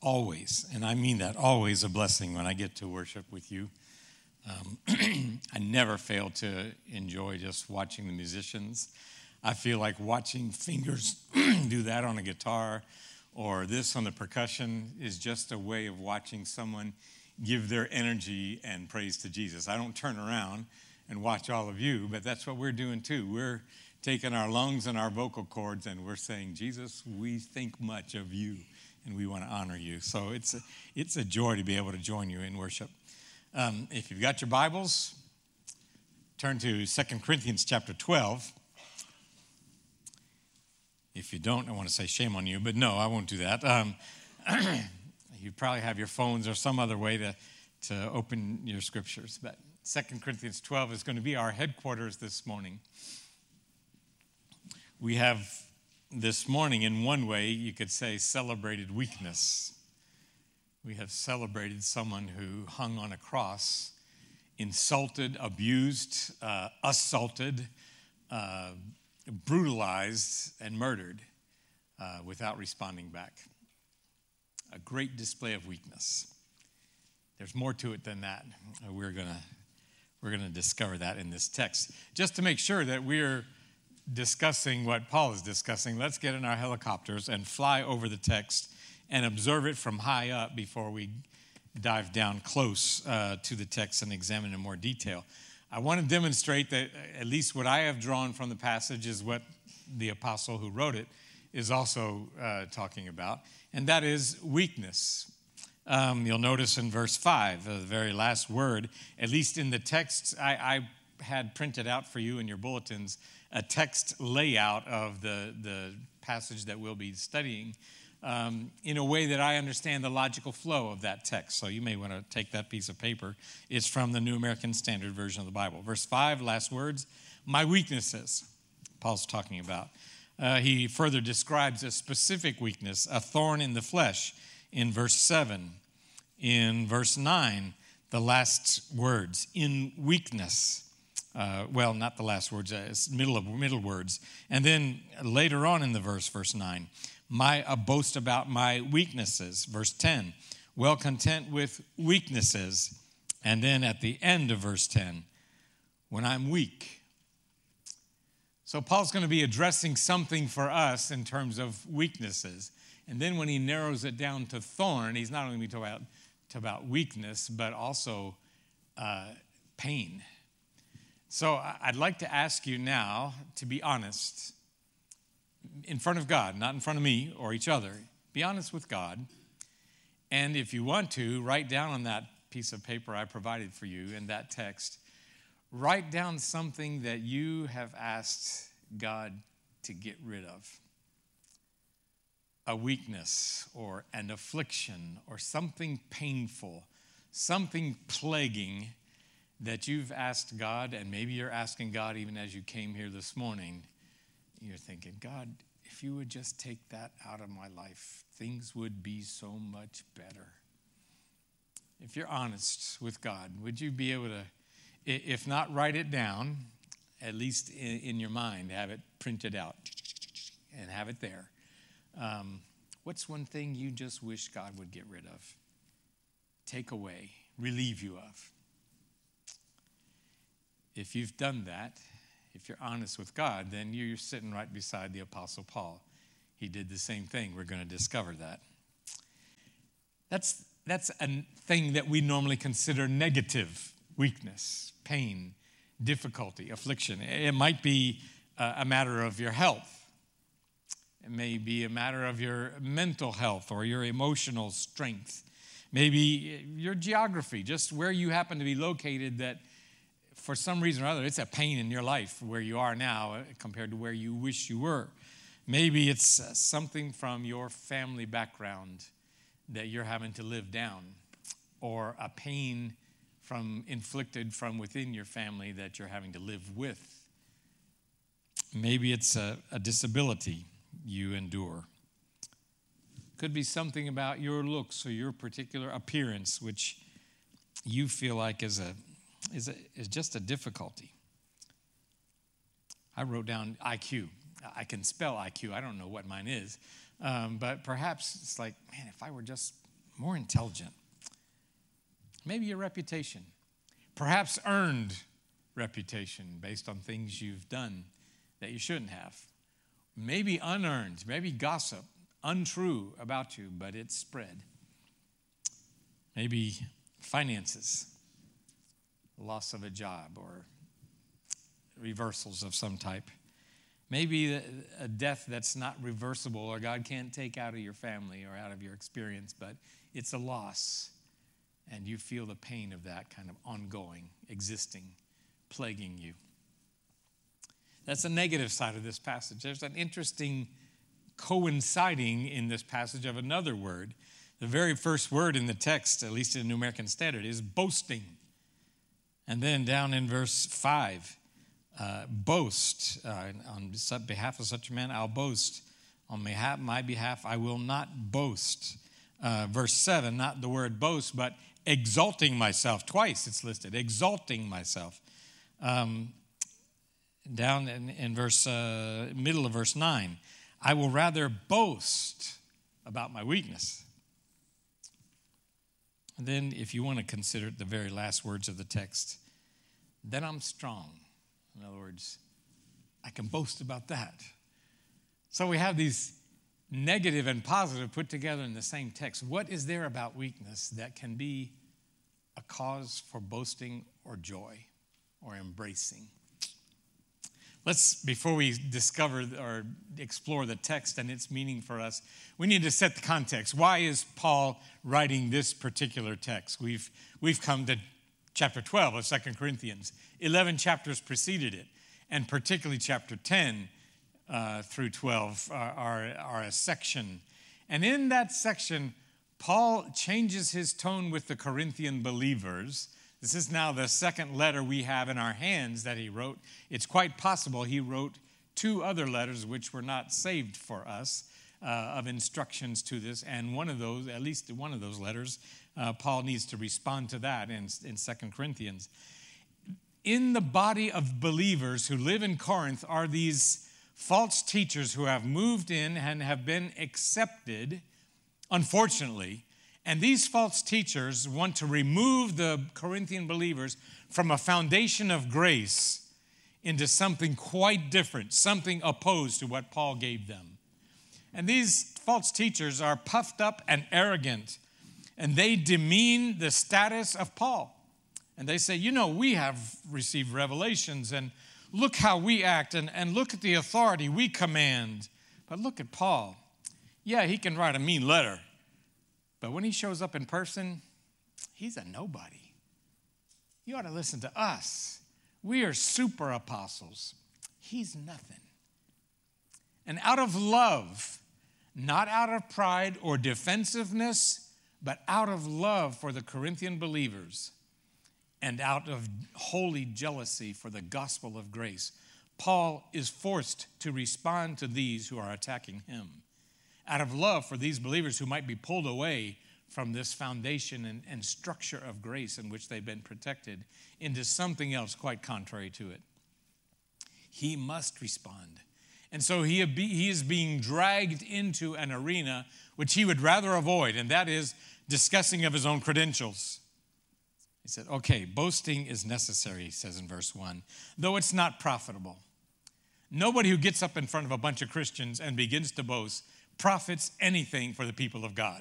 always, and I mean that, always a blessing when I get to worship with you. I never fail to enjoy just watching the musicians. I feel like watching fingers do that on a guitar or this on the percussion is just a way of watching someone give their energy and praise to Jesus. I don't turn around and watch all of you, but that's what we're doing too. We're taking our lungs and our vocal cords and we're saying, Jesus, we think much of you and we want to honor you. So it's a joy to be able to join you in worship. If you've got your Bibles, turn to 2 Corinthians chapter 12. If you don't, I want to say shame on you, but no, I won't do that. You probably have your phones or some other way to open your scriptures. But 2 Corinthians 12 is going to be our headquarters this morning. We have this morning, in one way, you could say, celebrated weakness. We have celebrated someone who hung on a cross, insulted, abused, assaulted, brutalized, and murdered without responding back. A great display of weakness. There's more to it than that. We're gonna discover that in this text. Just to make sure that we're discussing what Paul is discussing, let's get in our helicopters and fly over the text and observe it from high up before we dive down close to the text and examine in more detail. I want to demonstrate that at least what I have drawn from the passage is what the apostle who wrote it is also talking about, and that is weakness. You'll notice in verse 5, the very last word, at least in the text, I had printed out for you in your bulletins a text layout of the passage that we'll be studying in a way that I understand the logical flow of that text. So you may want to take that piece of paper. It's from the New American Standard Version of the Bible. Verse 5, last words, my weaknesses, Paul's talking about. He further describes a specific weakness, a thorn in the flesh, in verse 7. In verse 9, the last words, in weakness. Well, not the last words, it's middle words. And then later on in the verse 9, a boast about my weaknesses. Verse 10, well content with weaknesses. And then at the end of verse 10, when I'm weak. So Paul's going to be addressing something for us in terms of weaknesses. And then when he narrows it down to thorn, he's not only talking about weakness, but also pain. So I'd like to ask you now to be honest in front of God, not in front of me or each other. Be honest with God. And if you want to, write down on that piece of paper I provided for you in that text, write down something that you have asked God to get rid of. A weakness or an affliction or something painful, something plaguing that you've asked God, and maybe you're asking God even as you came here this morning. You're thinking, God, if you would just take that out of my life, things would be so much better. If you're honest with God, would you be able to, if not write it down, at least in your mind, have it printed out and have it there? What's one thing you just wish God would get rid of, take away, relieve you of? If you've done that, if you're honest with God, then you're sitting right beside the Apostle Paul. He did the same thing. We're going to discover that. That's a thing that we normally consider negative: weakness, pain, difficulty, affliction. It might be a matter of your health. It may be a matter of your mental health or your emotional strength. Maybe your geography, just where you happen to be located, that for some reason or other, it's a pain in your life where you are now compared to where you wish you were. Maybe it's something from your family background that you're having to live down, or a pain inflicted from within your family that you're having to live with. Maybe it's a disability you endure. Could be something about your looks or your particular appearance, which you feel like is just a difficulty. I wrote down IQ. I can spell IQ. I don't know what mine is. But perhaps it's like, man, if I were just more intelligent. Maybe your reputation, perhaps earned reputation based on things you've done that you shouldn't have. Maybe unearned, maybe gossip, untrue about you, but it's spread. Maybe finances, loss of a job or reversals of some type. Maybe a death that's not reversible or God can't take out of your family or out of your experience, but it's a loss. And you feel the pain of that kind of ongoing, existing, plaguing you. That's the negative side of this passage. There's an interesting coinciding in this passage of another word. The very first word in the text, at least in the New American Standard, is boasting. And then down in verse 5, boast. On behalf of such a man, I'll boast. On my behalf, I will not boast. Verse 7, not the word boast, but exalting myself. Twice it's listed, exalting myself. Down in verse, middle of verse 9, I will rather boast about my weakness. And then if you want to consider the very last words of the text, then I'm strong. In other words, I can boast about that. So we have these negative and positive put together in the same text. What is there about weakness that can be a cause for boasting or joy or embracing? Before we discover or explore the text and its meaning for us, we need to set the context. Why is Paul writing this particular text? We've come to chapter 12 of 2 Corinthians. 11 chapters preceded it, and particularly chapter 10 through 12 are a section. And in that section, Paul changes his tone with the Corinthian believers. This is now the second letter we have in our hands that he wrote. It's quite possible he wrote 2 other letters which were not saved for us of instructions to this. And one of those, at least one of those letters, Paul needs to respond to that in 2 Corinthians. In the body of believers who live in Corinth are these false teachers who have moved in and have been accepted, unfortunately. And these false teachers want to remove the Corinthian believers from a foundation of grace into something quite different, something opposed to what Paul gave them. And these false teachers are puffed up and arrogant, and they demean the status of Paul. And they say, we have received revelations, and look how we act, and look at the authority we command. But look at Paul. Yeah, he can write a mean letter. But when he shows up in person, he's a nobody. You ought to listen to us. We are super apostles. He's nothing. And out of love, not out of pride or defensiveness, but out of love for the Corinthian believers and out of holy jealousy for the gospel of grace, Paul is forced to respond to these who are attacking him. Out of love for these believers who might be pulled away from this foundation and structure of grace in which they've been protected into something else quite contrary to it. He must respond. And so he is being dragged into an arena which he would rather avoid, and that is discussing of his own credentials. He said, okay, boasting is necessary, he says in verse 1, though it's not profitable. Nobody who gets up in front of a bunch of Christians and begins to boast profits anything for the people of God.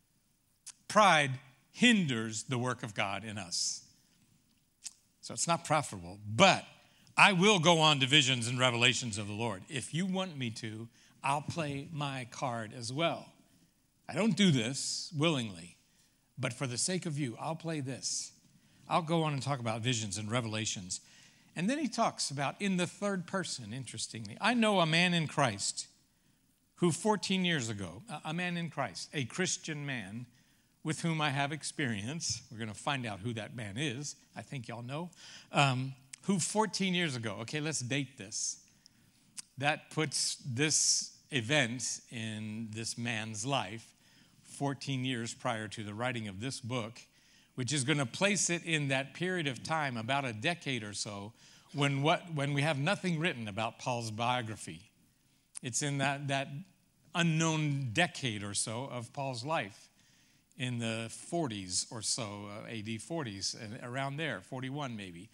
Pride hinders the work of God in us. So it's not profitable, but I will go on to visions and revelations of the Lord. If you want me to, I'll play my card as well. I don't do this willingly, but for the sake of you, I'll play this. I'll go on and talk about visions and revelations. And then he talks about in the third person, interestingly. I know a man in Christ who 14 years ago, a man in Christ, a Christian man with whom I have experience. We're going to find out who that man is. I think y'all know. Who 14 years ago, okay, let's date this. That puts this event in this man's life 14 years prior to the writing of this book, which is going to place it in that period of time, about a decade or so, when we have nothing written about Paul's biography. It's in that unknown decade or so of Paul's life. in the 40s or so, AD 40s, and around there, 41 maybe.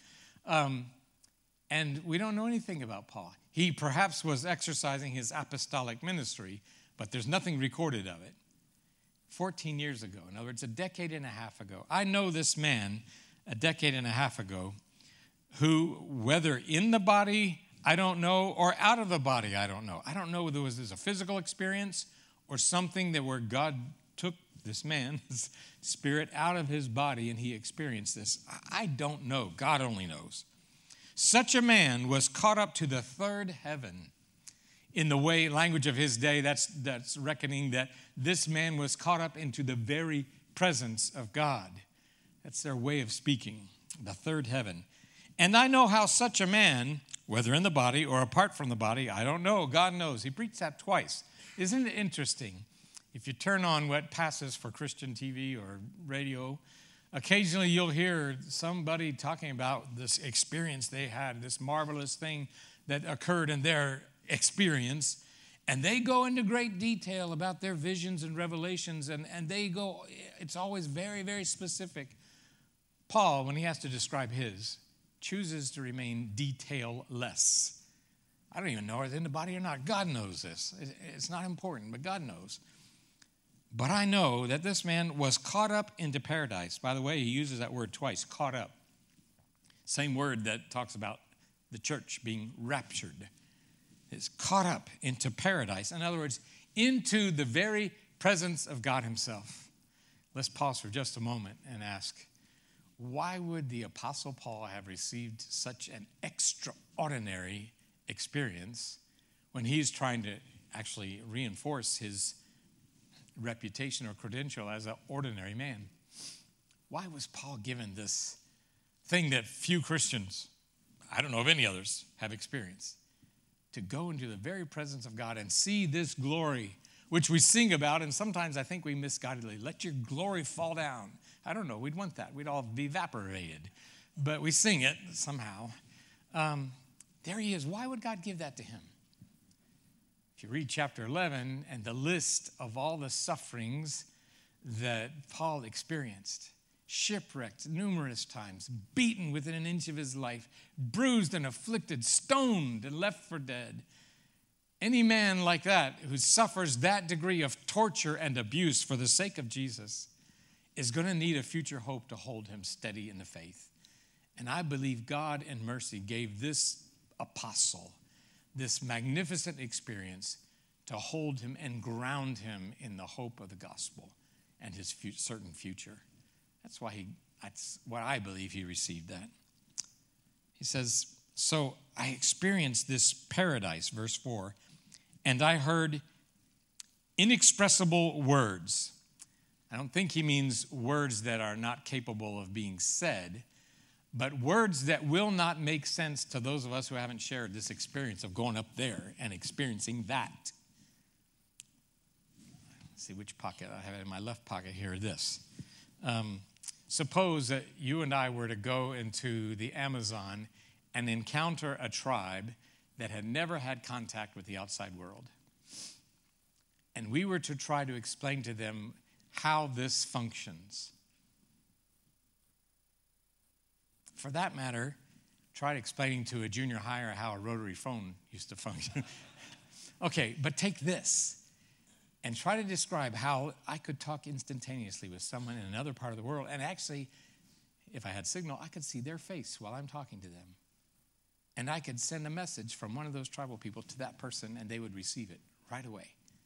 And we don't know anything about Paul. He perhaps was exercising his apostolic ministry, but there's nothing recorded of it. 14 years ago, in other words, a decade and a half ago. I know this man a decade and a half ago who, whether in the body, I don't know, or out of the body, I don't know. I don't know whether it was a physical experience or something that where God took this man's spirit out of his body and he experienced this. I don't know. God only knows. Such a man was caught up to the third heaven. In the language of his day, that's reckoning that this man was caught up into the very presence of God. That's their way of speaking, the third heaven. And I know how such a man, whether in the body or apart from the body, I don't know, God knows. He preached that twice. Isn't it interesting? If you turn on what passes for Christian TV or radio, occasionally you'll hear somebody talking about this experience they had, this marvelous thing that occurred in their experience, and they go into great detail about their visions and revelations, and they go, it's always very, very specific. Paul, when he has to describe his, chooses to remain detail-less. I don't even know if it's in the body or not. God knows this. It's not important, but God knows. But I know that this man was caught up into paradise. By the way, he uses that word twice, caught up. Same word that talks about the church being raptured. It's caught up into paradise. In other words, into the very presence of God himself. Let's pause for just a moment and ask, why would the Apostle Paul have received such an extraordinary experience when he's trying to actually reinforce his reputation or credential as an ordinary man? Why was Paul given this thing that few Christians, I don't know of any others, have experienced? To go into the very presence of God and see this glory, which we sing about, and sometimes I think we misguidedly, let your glory fall down. I don't know, we'd want that. We'd all be evaporated. But we sing it somehow. There he is. Why would God give that to him? If you read chapter 11 and the list of all the sufferings that Paul experienced, shipwrecked numerous times, beaten within an inch of his life, bruised and afflicted, stoned and left for dead. Any man like that who suffers that degree of torture and abuse for the sake of Jesus is going to need a future hope to hold him steady in the faith. And I believe God in mercy gave this apostle this magnificent experience to hold him and ground him in the hope of the gospel and his certain future. That's what I believe he received that. He says, so I experienced this paradise, verse 4, and I heard inexpressible words. I don't think he means words that are not capable of being said, but words that will not make sense to those of us who haven't shared this experience of going up there and experiencing that. Let's see which pocket I have in my left pocket here. This. Suppose that you and I were to go into the Amazon and encounter a tribe that had never had contact with the outside world. And we were to try to explain to them how this functions. For that matter, try explaining to a junior higher how a rotary phone used to function. Okay, but take this and try to describe how I could talk instantaneously with someone in another part of the world. And actually, if I had signal, I could see their face while I'm talking to them. And I could send a message from one of those tribal people to that person, and they would receive it right away.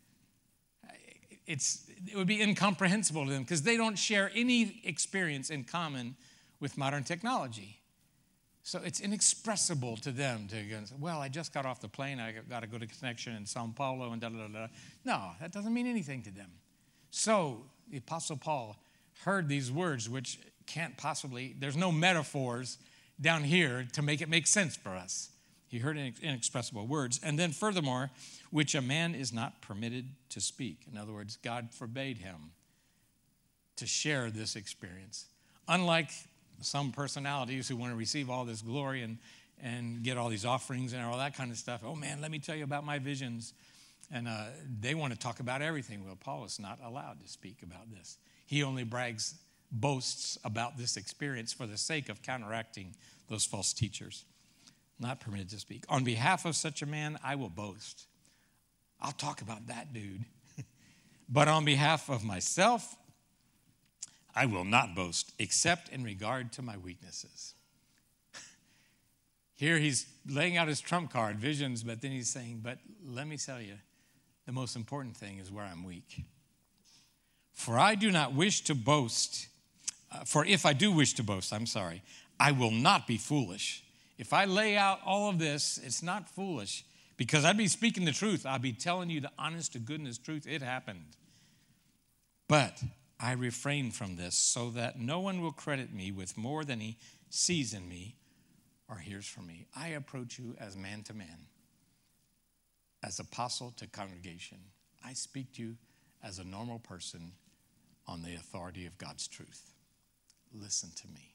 It would be incomprehensible to them because they don't share any experience in common with modern technology. So it's inexpressible to them to go, well, I just got off the plane. I got to go to connection in Sao Paulo and da-da-da-da. No, that doesn't mean anything to them. So the Apostle Paul heard these words, which can't possibly, there's no metaphors down here to make it make sense for us. He heard inexpressible words. And then furthermore, which a man is not permitted to speak. In other words, God forbade him to share this experience. Unlike some personalities who want to receive all this glory and get all these offerings and all that kind of stuff. Oh man, let me tell you about my visions. And they want to talk about everything. Well, Paul is not allowed to speak about this. He only boasts about this experience for the sake of counteracting those false teachers. Not permitted to speak. On behalf of such a man, I will boast. I'll talk about that dude. But on behalf of myself, I will not boast, except in regard to my weaknesses. Here he's laying out his trump card, visions, but then he's saying, but let me tell you, the most important thing is where I'm weak. For I do not wish to boast, for if I do wish to boast, I will not be foolish. If I lay out all of this, it's not foolish, because I'd be speaking the truth. I'd be telling you the honest to goodness truth. It happened. But I refrain from this so that no one will credit me with more than he sees in me or hears from me. I approach you as man to man, as apostle to congregation. I speak to you as a normal person on the authority of God's truth. Listen to me.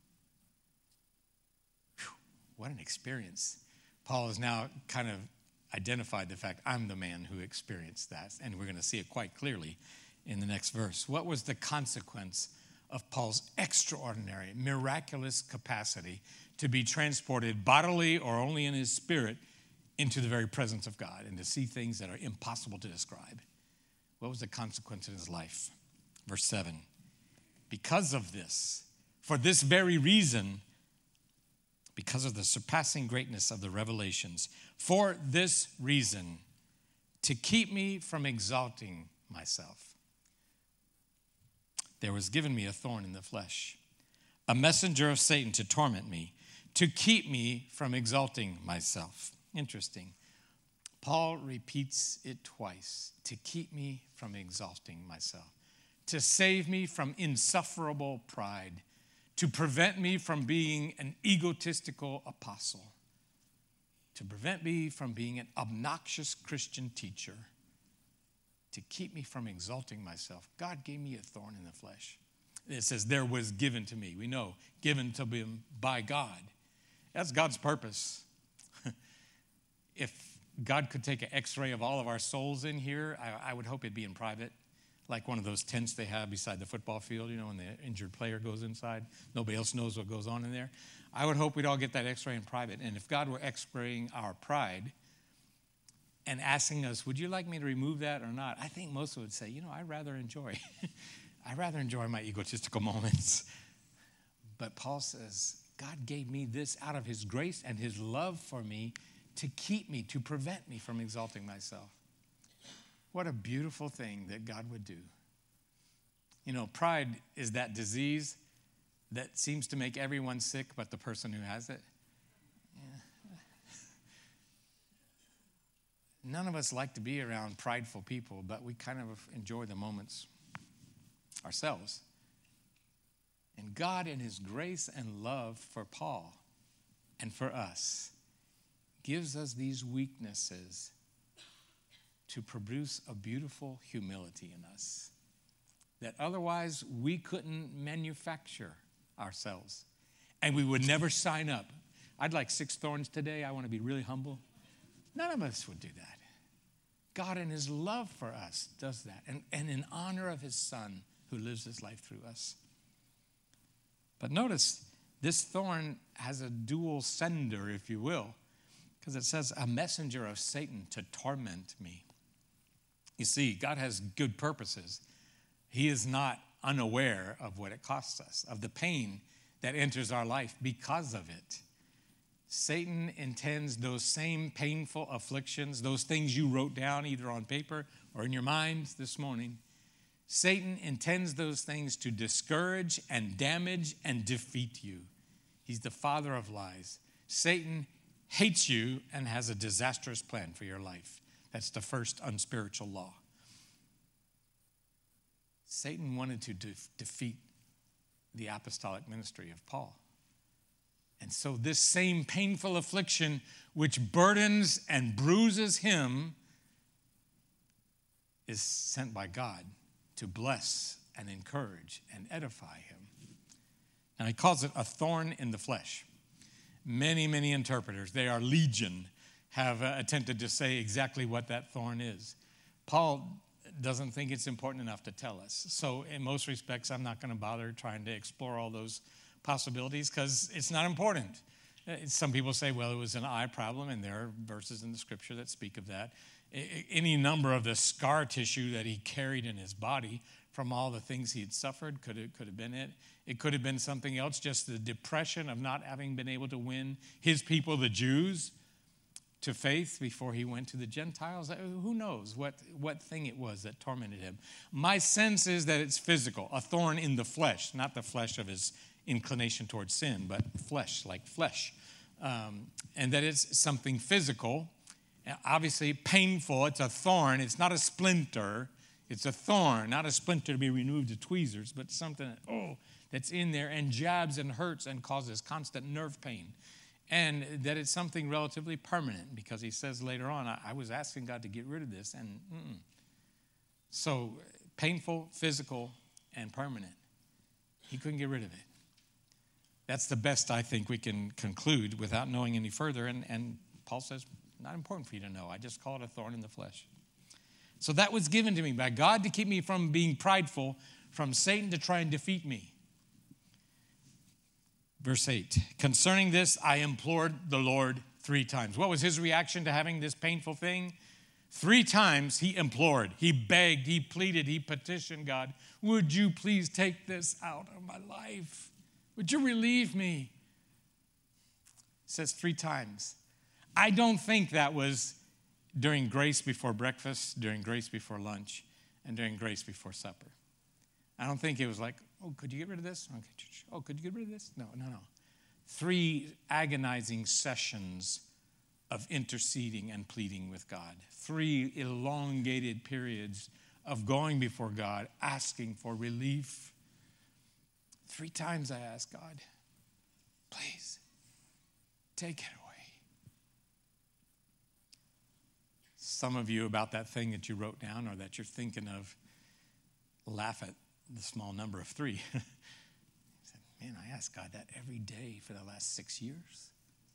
Whew, what an experience. Paul has now kind of identified the fact I'm the man who experienced that, and we're going to see it quite clearly in the next verse. What was the consequence of Paul's extraordinary, miraculous capacity to be transported bodily or only in his spirit into the very presence of God and to see things that are impossible to describe? What was the consequence in his life? Verse 7, because of this, for this very reason, because of the surpassing greatness of the revelations, for this reason, to keep me from exalting myself, there was given me a thorn in the flesh, a messenger of Satan to torment me, to keep me from exalting myself. Interesting. Paul repeats it twice, to keep me from exalting myself, to save me from insufferable pride, to prevent me from being an egotistical apostle, to prevent me from being an obnoxious Christian teacher, to keep me from exalting myself. God gave me a thorn in the flesh. It says, there was given to me. We know, given to him by God. That's God's purpose. If God could take an x-ray of all of our souls in here, I would hope it'd be in private, like one of those tents they have beside the football field, you know, when the injured player goes inside. Nobody else knows what goes on in there. I would hope we'd all get that x-ray in private. And if God were x-raying our pride and asking us, would you like me to remove that or not? I think most would say, I'd rather enjoy my egotistical moments. But Paul says, God gave me this out of his grace and his love for me to keep me, to prevent me from exalting myself. What a beautiful thing that God would do. Pride is that disease that seems to make everyone sick but the person who has it. None of us like to be around prideful people, but we kind of enjoy the moments ourselves. And God, in his grace and love for Paul and for us, gives us these weaknesses to produce a beautiful humility in us that otherwise we couldn't manufacture ourselves. And we would never sign up. I'd like 6 thorns today. I want to be really humble. None of us would do that. God, in his love for us, does that. And in honor of his Son who lives his life through us. But notice, this thorn has a dual sender, if you will, because it says, a messenger of Satan to torment me. You see, God has good purposes. He is not unaware of what it costs us, of the pain that enters our life because of it. Satan intends those same painful afflictions, those things you wrote down either on paper or in your mind this morning. Satan intends those things to discourage and damage and defeat you. He's the father of lies. Satan hates you and has a disastrous plan for your life. That's the first unspiritual law. Satan wanted to defeat the apostolic ministry of Paul. And so this same painful affliction which burdens and bruises him is sent by God to bless and encourage and edify him. Now he calls it a thorn in the flesh. Many, many interpreters, they are legion, have attempted to say exactly what that thorn is. Paul doesn't think it's important enough to tell us. So in most respects, I'm not going to bother trying to explore all those possibilities because it's not important. Some people say, well, it was an eye problem, and there are verses in the scripture that speak of that. Any number of the scar tissue that he carried in his body from all the things he had suffered could have been it. It could have been something else, just the depression of not having been able to win his people, the Jews, to faith before he went to the Gentiles. Who knows what thing it was that tormented him. My sense is that it's physical, a thorn in the flesh, not the flesh of his inclination towards sin, but flesh, like flesh. And that it's something physical, obviously painful. It's a thorn. It's not a splinter. It's a thorn, not a splinter to be removed with tweezers, but something that's in there and jabs and hurts and causes constant nerve pain. And that it's something relatively permanent, because he says later on, I was asking God to get rid of this. And so painful, physical, and permanent. He couldn't get rid of it. That's the best I think we can conclude without knowing any further. And Paul says, not important for you to know. I just call it a thorn in the flesh. So that was given to me by God to keep me from being prideful, from Satan to try and defeat me. Verse 8, concerning this, I implored the Lord 3 times. What was his reaction to having this painful thing? 3 times he implored, he begged, he pleaded, he petitioned God, would you please take this out of my life? Would you relieve me? It says 3 times. I don't think that was during grace before breakfast, during grace before lunch, and during grace before supper. I don't think it was like, could you get rid of this? Okay. Could you get rid of this? No. 3 agonizing sessions of interceding and pleading with God. 3 elongated periods of going before God, asking for relief. 3 times I asked God, please, take it away. Some of you, about that thing that you wrote down or that you're thinking of, laugh at the small number of 3. I said, man, I asked God that every day for the last 6 years.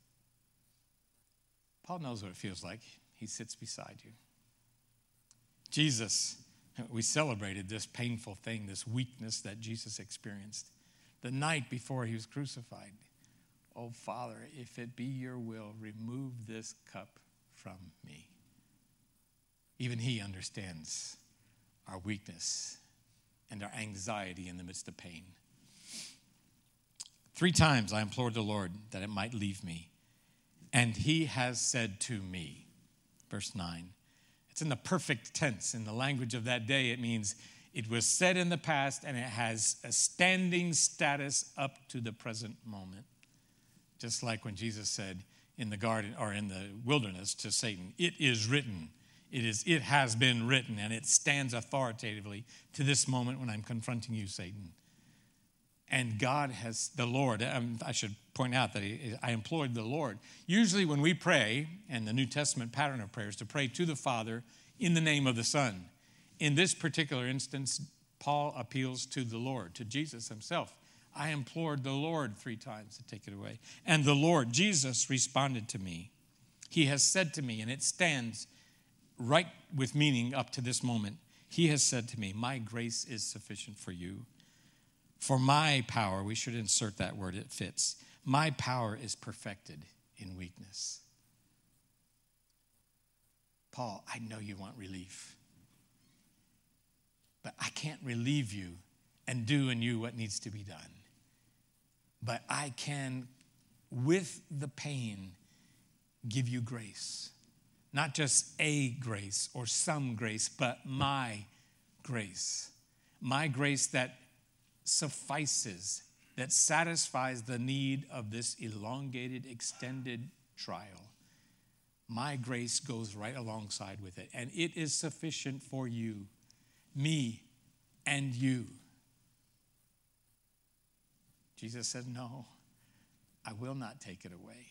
Paul knows what it feels like. He sits beside you. Jesus, we celebrated this painful thing, this weakness that Jesus experienced the night before he was crucified. Oh, Father, if it be your will, remove this cup from me. Even he understands our weakness and our anxiety in the midst of pain. 3 times I implored the Lord that it might leave me. And he has said to me, verse 9. It's in the perfect tense. In the language of that day, it means it was said in the past and it has a standing status up to the present moment. Just like when Jesus said in the garden or in the wilderness to Satan, it is written. It has been written, and it stands authoritatively to this moment when I'm confronting you, Satan. And God has, the Lord, I should point out that I implored the Lord. Usually when we pray, and the New Testament pattern of prayer is to pray to the Father in the name of the Son. In this particular instance, Paul appeals to the Lord, to Jesus himself. I implored the Lord 3 times to take it away. And the Lord, Jesus, responded to me. He has said to me, and it stands right with meaning up to this moment. He has said to me, my grace is sufficient for you. For my power, we should insert that word, it fits. My power is perfected in weakness. Paul, I know you want relief. But I can't relieve you and do in you what needs to be done. But I can, with the pain, give you grace. Not just a grace or some grace, but my grace. My grace that suffices, that satisfies the need of this elongated, extended trial. My grace goes right alongside with it, and it is sufficient for you, me, and you. Jesus said, no, I will not take it away.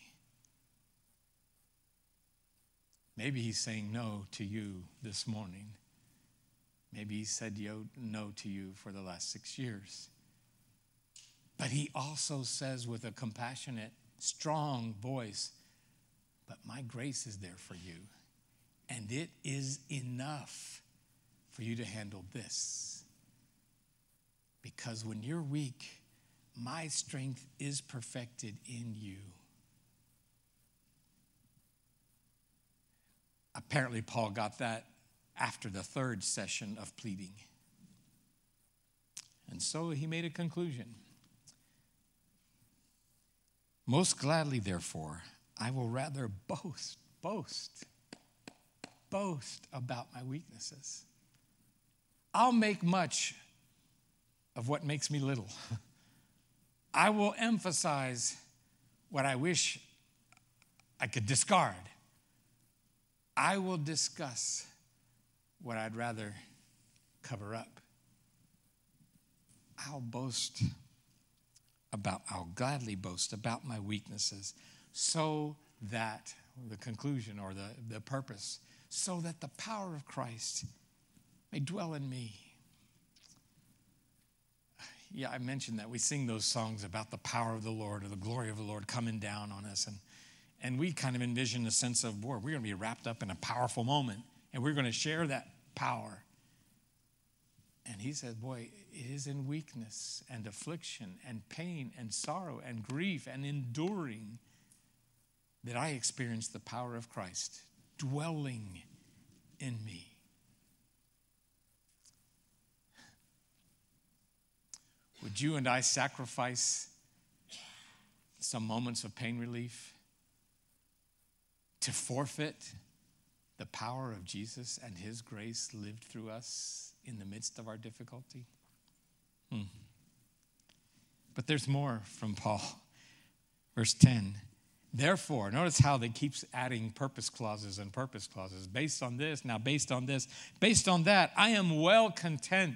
Maybe he's saying no to you this morning. Maybe he said no to you for the last 6 years. But he also says with a compassionate, strong voice, but my grace is there for you. And it is enough for you to handle this. Because when you're weak, my strength is perfected in you. Apparently, Paul got that after the third session of pleading. And so he made a conclusion. Most gladly, therefore, I will rather boast about my weaknesses. I'll make much of what makes me little. I will emphasize what I wish I could discard. I will discuss what I'd rather cover up. I'll gladly boast about my weaknesses so that, the conclusion or the purpose, so that the power of Christ may dwell in me. Yeah, I mentioned that. We sing those songs about the power of the Lord or the glory of the Lord coming down on us. And we kind of envision the sense of, boy, we're going to be wrapped up in a powerful moment, and we're going to share that power. And he said, boy, it is in weakness and affliction and pain and sorrow and grief and enduring that I experience the power of Christ dwelling in me. Would you and I sacrifice some moments of pain relief to forfeit the power of Jesus and his grace lived through us in the midst of our difficulty? But there's more from Paul. Verse 10. Therefore, notice how they keep adding purpose clauses and purpose clauses. Based on this, now based on this, based on that, I am well content.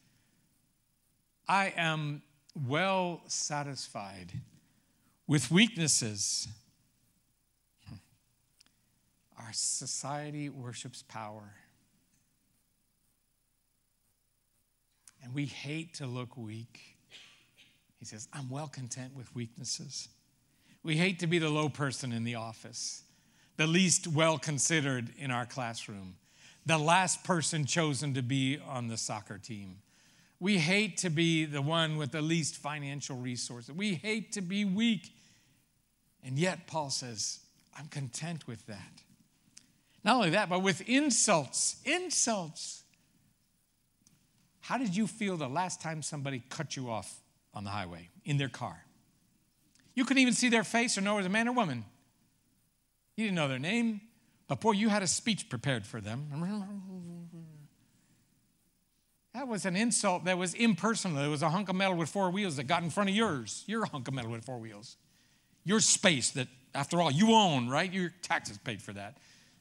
I am well satisfied with weaknesses. Our society worships power. And we hate to look weak. He says, I'm well content with weaknesses. We hate to be the low person in the office, the least well considered in our classroom, the last person chosen to be on the soccer team. We hate to be the one with the least financial resources. We hate to be weak. And yet, Paul says, I'm content with that. Not only that, but with insults. How did you feel the last time somebody cut you off on the highway in their car? You couldn't even see their face or know it was a man or woman. You didn't know their name, but boy, you had a speech prepared for them. That was an insult that was impersonal. It was a hunk of metal with four wheels that got in front of yours. You're a hunk of metal with four wheels. Your space that, after all, you own, right? Your taxes paid for that.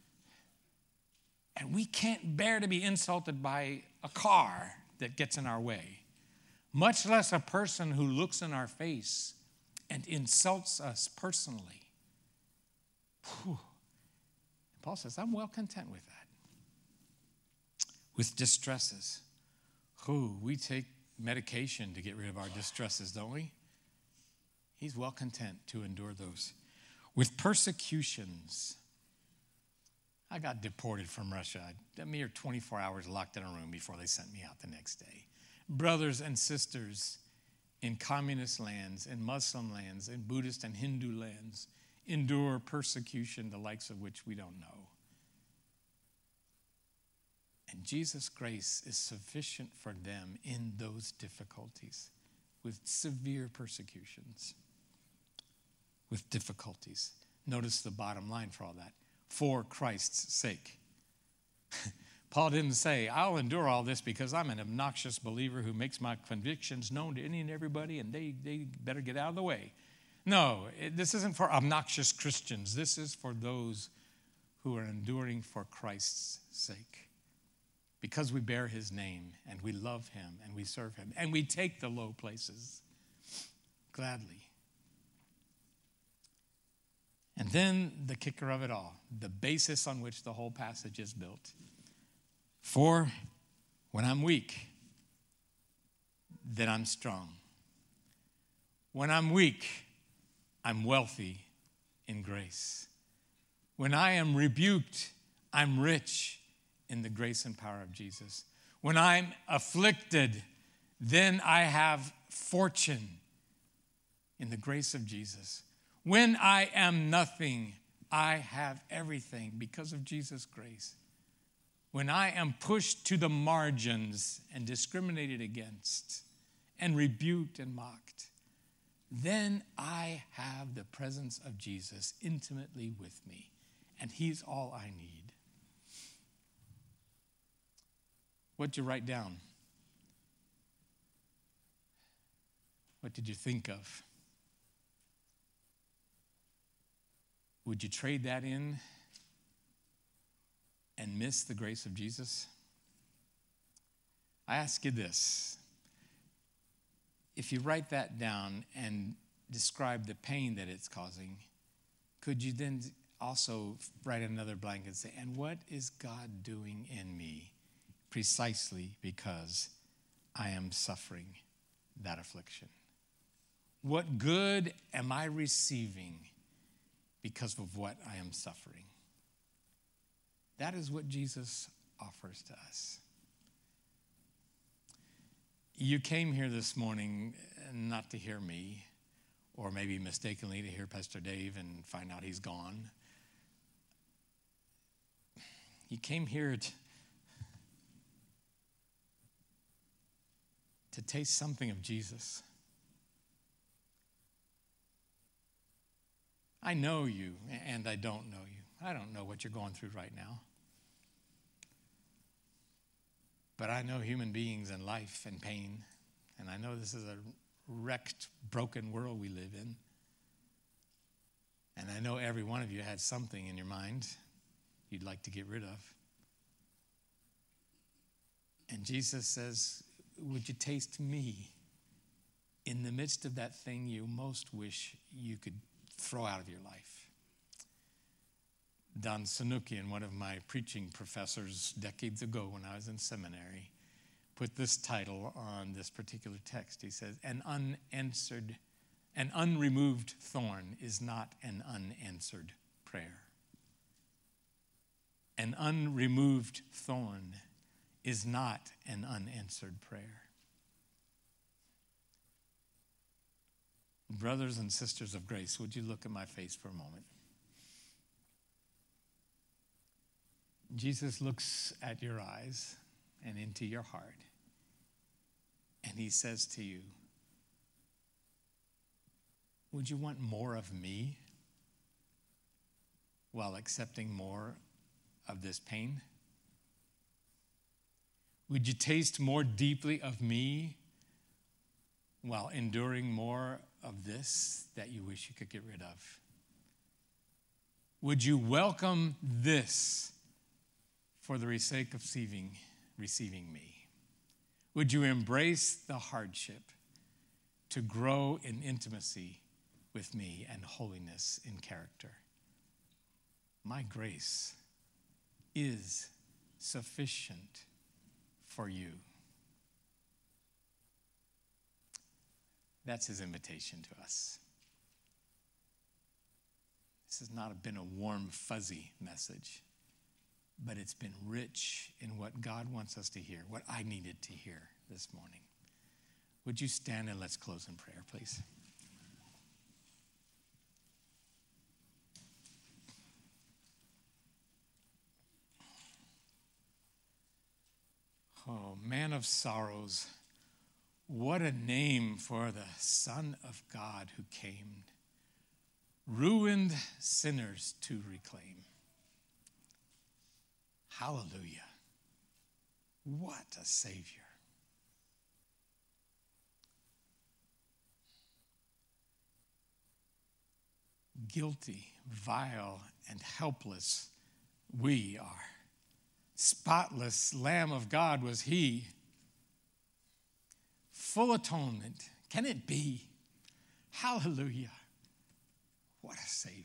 And we can't bear to be insulted by a car that gets in our way, much less a person who looks in our face and insults us personally. Whew. Paul says, I'm well content with that. With distresses. We take medication to get rid of our distresses, don't we? He's well content to endure those. With persecutions. I got deported from Russia. A mere 24 hours locked in a room before they sent me out the next day. Brothers and sisters in communist lands, in Muslim lands, in Buddhist and Hindu lands endure persecution, the likes of which we don't know. And Jesus' grace is sufficient for them in those difficulties, with severe persecutions, with difficulties. Notice the bottom line for all that. For Christ's sake. Paul didn't say, I'll endure all this because I'm an obnoxious believer who makes my convictions known to any and everybody, and they better get out of the way. No, this isn't for obnoxious Christians. This is for those who are enduring for Christ's sake. Because we bear his name, and we love him, and we serve him, and we take the low places gladly. And then the kicker of it all, the basis on which the whole passage is built. For when I'm weak, then I'm strong. When I'm weak, I'm wealthy in grace. When I am rebuked, I'm rich in the grace and power of Jesus. When I'm afflicted, then I have fortune in the grace of Jesus. When I am nothing, I have everything because of Jesus' grace. When I am pushed to the margins and discriminated against and rebuked and mocked, then I have the presence of Jesus intimately with me, and he's all I need. What'd you write down? What did you think of? Would you trade that in and miss the grace of Jesus? I ask you this. If you write that down and describe the pain that it's causing, could you then also write another blank and say, and what is God doing in me precisely because I am suffering that affliction? What good am I receiving because of what I am suffering? That is what Jesus offers to us. You came here this morning not to hear me, or maybe mistakenly to hear Pastor Dave and find out he's gone. You came here to taste something of Jesus. I know you, and I don't know you. I don't know what you're going through right now. But I know human beings and life and pain, and I know this is a wrecked, broken world we live in. And I know every one of you had something in your mind you'd like to get rid of. And Jesus says, would you taste me in the midst of that thing you most wish you could throw out of your life? Don Sanukian, one of my preaching professors decades ago when I was in seminary, put this title on this particular text. He says, an unremoved thorn is not an unanswered prayer. An unremoved thorn is not an unanswered prayer. Brothers and sisters of grace, would you look at my face for a moment? Jesus looks at your eyes and into your heart, and he says to you, would you want more of me while accepting more of this pain? Would you taste more deeply of me while enduring more of this that you wish you could get rid of? Would you welcome this for the sake of receiving me? Would you embrace the hardship to grow in intimacy with me and holiness in character? My grace is sufficient for you. That's his invitation to us. This has not been a warm, fuzzy message, but it's been rich in what God wants us to hear, what I needed to hear this morning. Would you stand and let's close in prayer, please? Oh, man of sorrows, what a name for the Son of God who came, ruined sinners to reclaim. Hallelujah. What a Savior. Guilty, vile, and helpless we are. Spotless Lamb of God was he. Full atonement. Can it be? Hallelujah. What a Savior.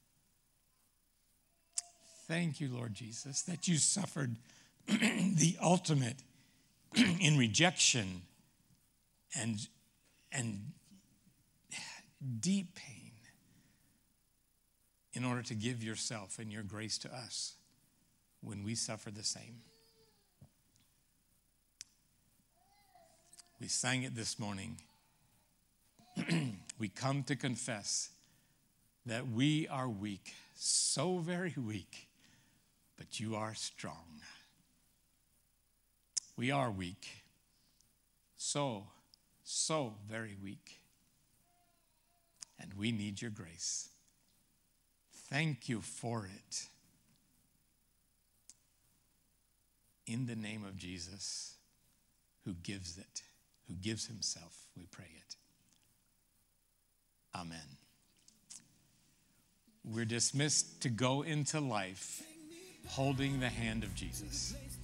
Thank you, Lord Jesus, that you suffered the ultimate in rejection and deep pain in order to give yourself and your grace to us when we suffer the same. We sang it this morning. We come to confess that we are weak, so very weak, but you are strong. We are weak, so very weak, and we need your grace. Thank you for it. In the name of Jesus, who gives it, who gives himself, we pray it. Amen. We're dismissed to go into life holding the hand of Jesus.